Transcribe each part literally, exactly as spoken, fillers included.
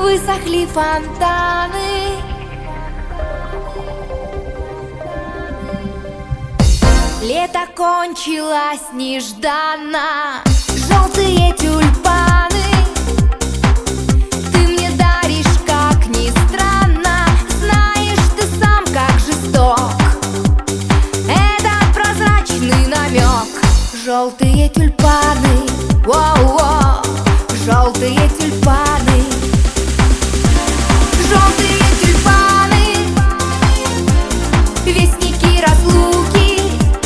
высохли фонтаны. Лето кончилось нежданно, желтые тюльпаны ты мне даришь, как ни странно. Знаешь ты сам, как жесток этот прозрачный намек. Желтые тюльпаны, воу-воу, желтые тюльпаны. Желтые тюльпаны, вестники разлуки,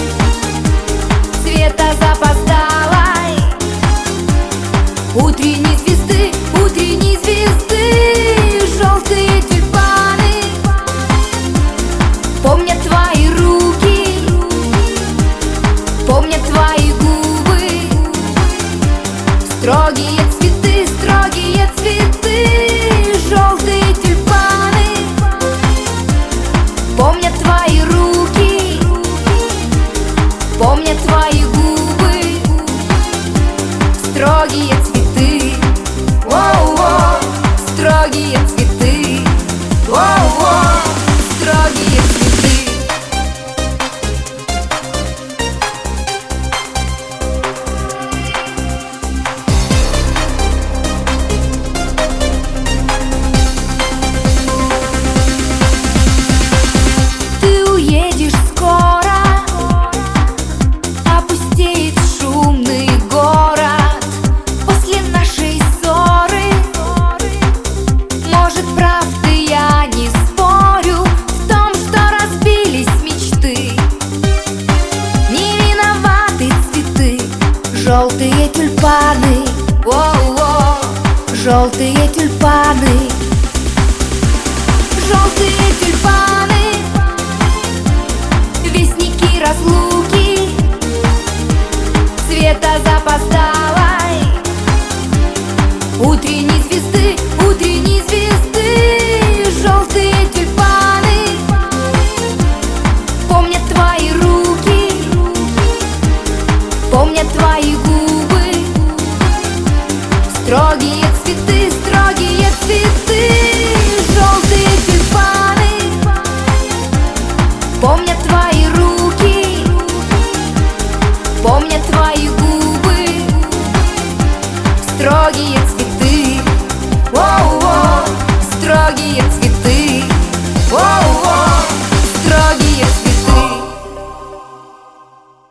света запоздалой утренней звезды, утренней звезды. Желтые тюльпаны помнят твои руки, помнят твои губы. Строгие цветы, строгие цветы. Желтые тюльпаны помнят твои руки, помнят твои